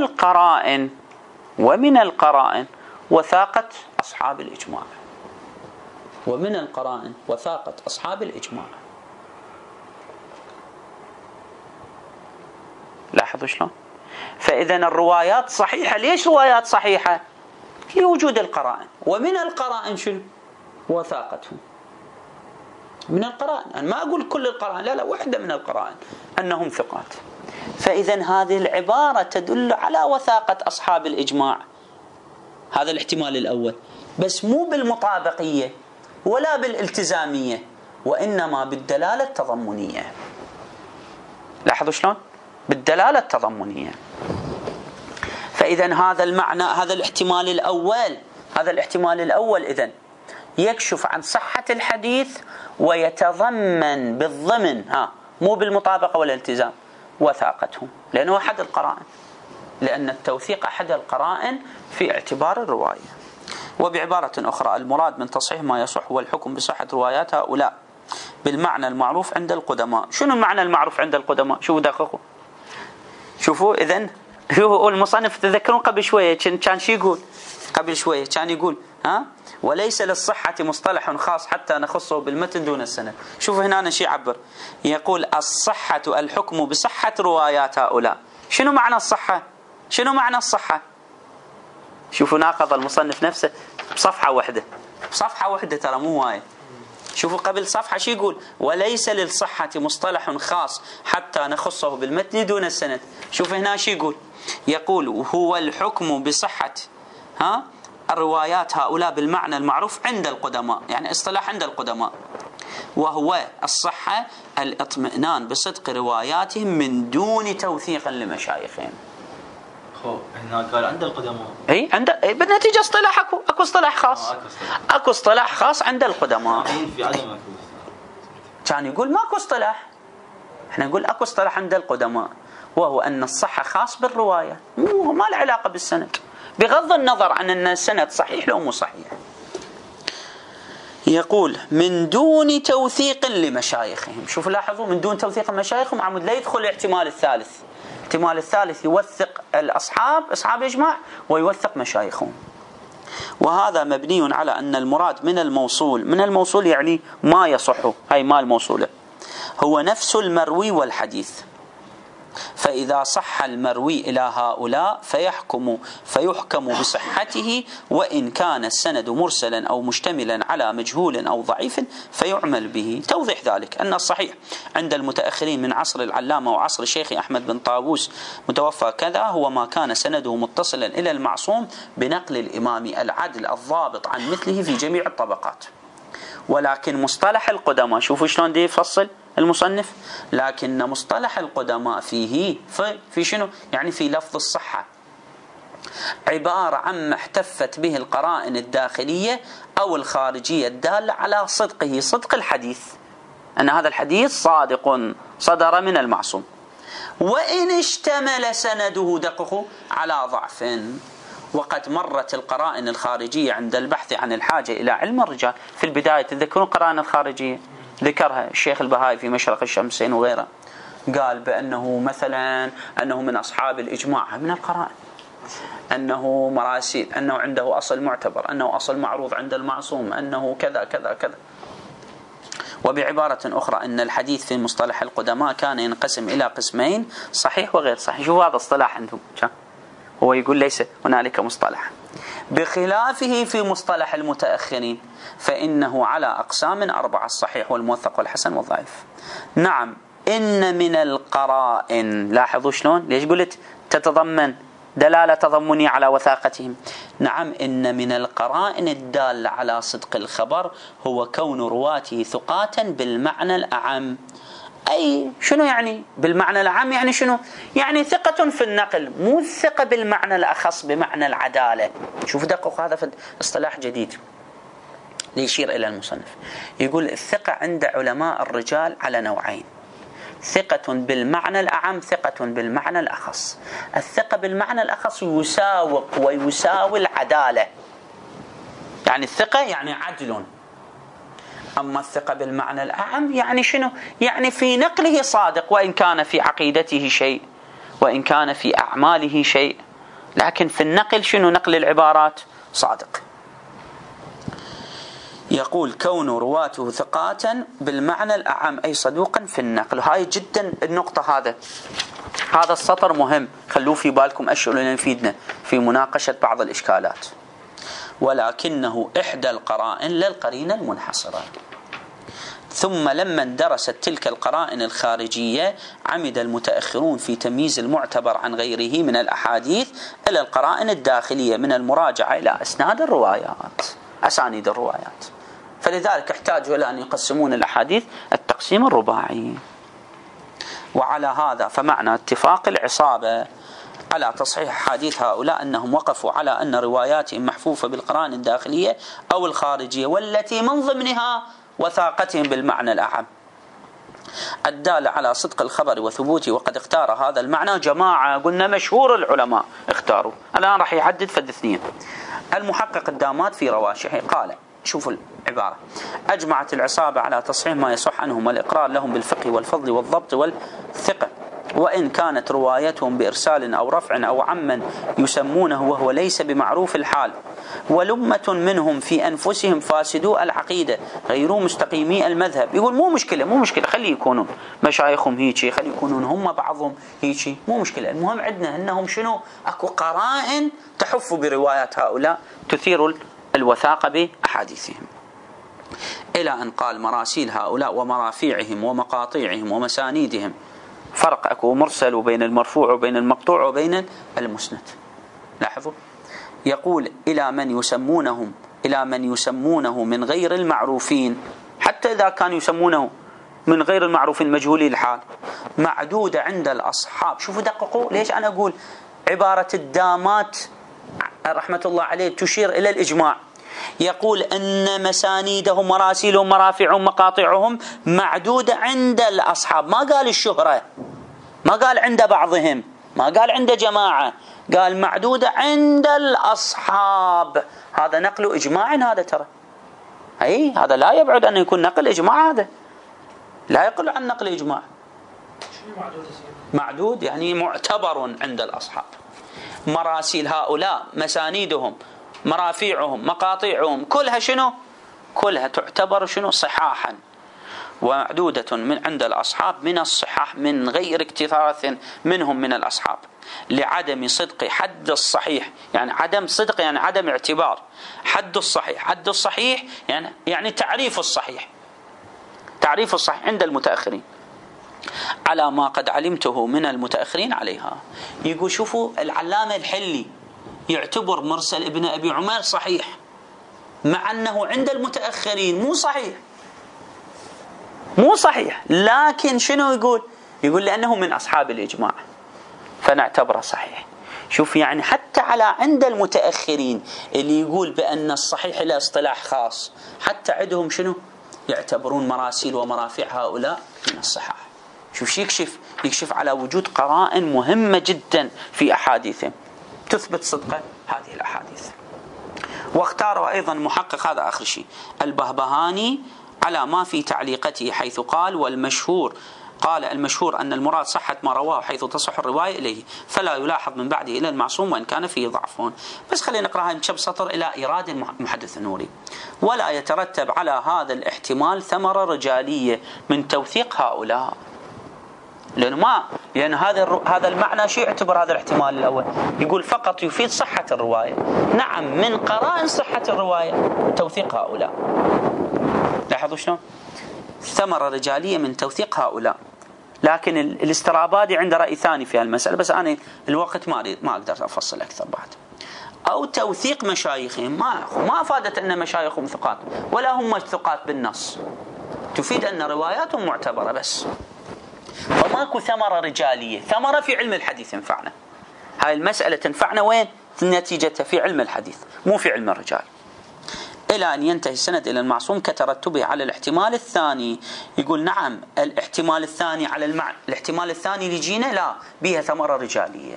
القرائن وثاقة أصحاب الإجماع. ومن القرائن وثاقة أصحاب الإجماع. لاحظوا شلون؟ فإذا الروايات صحيحة. ليش روايات صحيحة؟ لوجود القرائن. ومن القرائن شنو؟ وثاقتهم. من القرائن، أنا ما أقول كل القرائن، لا وحدة من القرائن أنهم ثقات. فإذا هذه العبارة تدل على وثاقة أصحاب الإجماع. هذا الاحتمال الأول، بس مو بالمطابقية ولا بالالتزامية، وإنما بالدلالة التضمنية. لاحظوا شلون؟ بالدلالة التضمنية. فإذا هذا المعنى، هذا الاحتمال الأول إذن يكشف عن صحة الحديث ويتضمن بالضمن، مو بالمطابقة والالتزام، وثاقتهم، لأنه أحد القرائن، لأن التوثيق أحد القرائن في اعتبار الرواية. وبعبارة أخرى المراد من تصحيح ما يصح هو الحكم بصحة روايات هؤلاء بالمعنى المعروف عند القدماء. شنو المعنى المعروف عند القدماء؟ شوفوا دققوا، شوفوا إذن شوفوا المصنف. تذكرون قبل شوية كان شي يقول؟ قبل شوية كان يقول وليس للصحة مصطلح خاص حتى نخصه بالمتن دون السند. شوفوا هنا شي يعبر، يقول الصحة الحكم بصحة روايات هؤلاء. شنو معنى الصحة؟ شنو معنى الصحة؟ شوفوا ناقض المصنف نفسه بصفحة واحدة ترى مو هواية. شوفوا قبل صفحة شي يقول؟ وليس للصحة مصطلح خاص حتى نخصه بالمتن دون السند. شوف هنا شي يقول؟ يقول هو الحكم بصحة الروايات هؤلاء بالمعنى المعروف عند القدماء، يعني اصطلاح عند القدماء، وهو الصحة الاطمئنان بصدق رواياتهم من دون توثيق لمشايخهم. هنا قال عند القدماء. اي عند بالنتيجة اصطلاح اكو اصطلاح خاص. اكو اصطلاح خاص عند القدماء. في عدم كان يقول ماكو اصطلاح. احنا نقول اكو اصطلاح عند القدماء، وهو ان الصحة خاص بالرواية، ما له علاقة بالسند، بغض النظر عن ان السند صحيح لو مو صحيح. يقول من دون توثيق لمشايخهم. شوفوا لاحظوا من دون توثيق مشايخهم عمود لا يدخل الاحتمال الثالث. الاحتمال الثالث يوثق أصحاب إجماع ويوثق مشايخهم، وهذا مبني على أن المراد من الموصول يعني ما يصح، هاي ما الموصولة، هو نفس المروي والحديث. فإذا صح المروي إلى هؤلاء فيحكم بصحته، وإن كان السند مرسلا أو مشتملا على مجهول أو ضعيف فيعمل به. توضيح ذلك أن الصحيح عند المتأخرين من عصر العلامة وعصر الشيخ أحمد بن طاووس متوفى كذا هو ما كان سنده متصلا إلى المعصوم بنقل الإمام العدل الضابط عن مثله في جميع الطبقات. ولكن مصطلح القدماء، شوفوا شلون دي يفصل المصنف، لكن مصطلح القدماء فيه في شنو؟ يعني في لفظ الصحة عبارة عما احتفت به القرائن الداخلية أو الخارجية الدالة على صدقه، صدق الحديث، أن هذا الحديث صادق صدر من المعصوم، وإن اشتمل سنده دقه على ضعف. وقد مرت القرائن الخارجية عند البحث عن الحاجة إلى علم الرجال. في البداية تذكرون القرائن الخارجية ذكرها الشيخ البهائي في مشرق الشمسين وغيره، قال بأنه مثلا أنه من أصحاب الإجماع من القرائن، أنه مراسيل، أنه عنده أصل معتبر، أنه أصل معروض عند المعصوم، أنه كذا كذا كذا. وبعبارة أخرى أن الحديث في مصطلح القدماء كان ينقسم إلى قسمين، صحيح وغير صحيح. شوفوا هذا اصطلاح عندهم، هو يقول ليس هنالك مصطلح، بخلافه في مصطلح المتأخرين فإنه على أقسام 4: الصحيح والموثق والحسن والضعيف. نعم إن من القرائن، لاحظوا شلون، ليش قلت تتضمن دلالة تضمنية على وثاقتهم. نعم إن من القرائن الدالة على صدق الخبر هو كون رواته ثقاتا بالمعنى الأعم. أي شنو يعني بالمعنى العام؟ يعني شنو؟ يعني ثقة في النقل، مو الثقة بالمعنى الأخص بمعنى العدالة. شوف دقق، هذا في اصطلاح جديد ليشير إلى المصنف. يقول الثقة عند علماء الرجال على نوعين: ثقة بالمعنى الأعم، ثقة بالمعنى الأخص. الثقة بالمعنى الأخص يساوق ويساوي العدالة، يعني الثقة يعني عدل. أما الثقة بالمعنى الأعم يعني شنو؟ يعني في نقله صادق، وإن كان في عقيدته شيء، وإن كان في أعماله شيء، لكن في النقل شنو؟ نقل العبارات صادق. يقول كون رواته ثقاتا بالمعنى الأعم أي صدوقا في النقل. هاي جدا النقطة، هذا السطر مهم، خلوه في بالكم، أشياء لنا يفيدنا في مناقشة بعض الإشكالات. ولكنه إحدى القرائن للقرينة المنحصرة. ثم لما اندرست تلك القرائن الخارجية عمد المتأخرون في تمييز المعتبر عن غيره من الأحاديث إلى القرائن الداخلية من المراجعة إلى أسانيد الروايات. فلذلك احتاجوا إلى أن يقسمون الأحاديث التقسيم الرباعي. وعلى هذا فمعنى اتفاق العصابة على تصحيح حديث هؤلاء أنهم وقفوا على أن رواياتهم محفوفة بالقرائن الداخلية أو الخارجية، والتي من ضمنها وثاقتهم بالمعنى الأعم الدالة على صدق الخبر وثبوته. وقد اختار هذا المعنى جماعة قلنا مشهور العلماء اختاروا، الآن راح يحدد فد اثنين. المحقق الدامات في رواشحه قال، شوفوا العبارة: أجمعت العصابة على تصحيح ما يصح عنهم والإقرار لهم بالفقه والفضل والضبط والثقة، وإن كانت روايتهم بإرسال أو رفع أو عمن يسمونه وهو ليس بمعروف الحال، ولمة منهم في أنفسهم فاسدو العقيدة غير مستقيمي المذهب. يقول مو مشكلة خلي يكونون مشايخهم هيجي، خلي يكونون هم بعضهم هيجي، مو مشكلة. المهم عندنا أنهم شنو؟ أكو قرائن تحف بروايات هؤلاء تثير الوثاقة بأحاديثهم. إلى أن قال مراسيل هؤلاء ومرافيعهم ومقاطيعهم ومسانيدهم، فرق أكو مرسل وبين المرفوع وبين المقطوع وبين المسند. لاحظوا يقول إلى من يسمونه من غير المعروفين، حتى إذا كانوا يسمونه من غير المعروفين مجهولي الحال، معدودة عند الأصحاب. شوفوا دققوا ليش أنا أقول عبارة الدامات رحمة الله عليه تشير إلى الإجماع. يقول أن مسانيدهم مراسيلهم مرافعهم مقاطعهم معدودة عند الأصحاب، ما قال الشهرة، ما قال عند بعضهم، ما قال عند جماعة، قال معدودة عند الأصحاب. هذا نقل إجماع، هذا ترى أي هذا لا يبعد أن يكون نقل إجماع، هذا لا يقل عن نقل إجماع. معدود يعني معتبر عند الأصحاب. مراسيل هؤلاء مسانيدهم مرافيعهم مقاطعهم كلها شنو؟ كلها تعتبر شنو؟ صحاحا، ومعدودة من عند الأصحاب من الصحاح من غير اكتراث منهم من الأصحاب، لعدم صدق حد الصحيح، يعني عدم صدق يعني عدم اعتبار حد الصحيح. حد الصحيح يعني تعريف الصحيح، تعريف الصحيح عند المتأخرين على ما قد علمته من المتأخرين عليها. يقول شوفوا العلامة الحلي يعتبر مرسل ابن أبي عمر صحيح، مع أنه عند المتأخرين مو صحيح، مو صحيح، لكن شنو يقول لأنه من أصحاب الإجماع فنعتبره صحيح. شوف يعني حتى على عند المتأخرين اللي يقول بأن الصحيح له اصطلاح خاص، حتى عندهم شنو يعتبرون مراسيل ومرافع هؤلاء من الصحاح. شوف يكشف على وجود قرائن مهمة جدا في أحاديثهم تثبت صدق هذه الأحاديث. واختاره أيضا محقق، هذا آخر شيء، البهبهاني على ما في تعليقته، حيث قال والمشهور، قال المشهور أن المراد صحة ما رواه حيث تصح الرواية إليه، فلا يلاحظ من بعده إلى المعصوم وإن كان فيه ضعف. بس خلينا نقرأها بشب سطر إلى إيراد المحدث النوري. ولا يترتب على هذا الاحتمال ثمرة رجالية من توثيق هؤلاء، لأن هذا المعنى شو يعتبر هذا الاحتمال الأول؟ يقول فقط يفيد صحة الرواية. نعم، من قرائن صحة الرواية توثيق هؤلاء. لاحظوا شلون؟ ثمرة رجالية من توثيق هؤلاء. لكن الاسترابادي عنده رأي ثاني في هالمسألة، بس أنا الوقت ما أقدر أفصل أكثر بعد. أو توثيق مشايخهم، ما أفادت أن مشايخهم ثقات ولا هم ثقات بالنص، تفيد أن رواياتهم معتبرة بس. فماكو ثمرة رجالية، ثمرة في علم الحديث ينفعنا. هاي المسألة تنفعنا وين؟ نتيجتها في علم الحديث مو في علم الرجال. إلى أن ينتهي السند إلى المعصوم كترتبه على الاحتمال الثاني. يقول نعم الاحتمال الثاني على المعنى، الاحتمال الثاني اللي جينا لا بها ثمرة رجالية،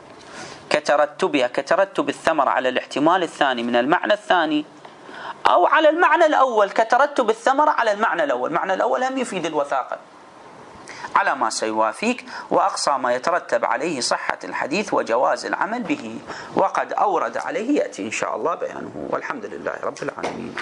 كترتب الثمرة على الاحتمال الثاني من المعنى الثاني، أو على المعنى الأول كترتب الثمرة على المعنى الأول. المعنى الأول هم يفيد الوثاقة على ما سيوافيك، وأقصى ما يترتب عليه صحة الحديث وجواز العمل به، وقد أورد عليه يأتي إن شاء الله بيانه، والحمد لله رب العالمين.